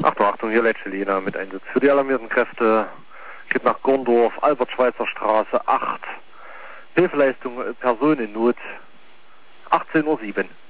Achtung, hier Letschelina mit Einsatz für die alarmierten Kräfte. Geht nach Gondorf, Albert-Schweitzer Straße 8. Hilfeleistung, Person in Not, 18:07 Uhr.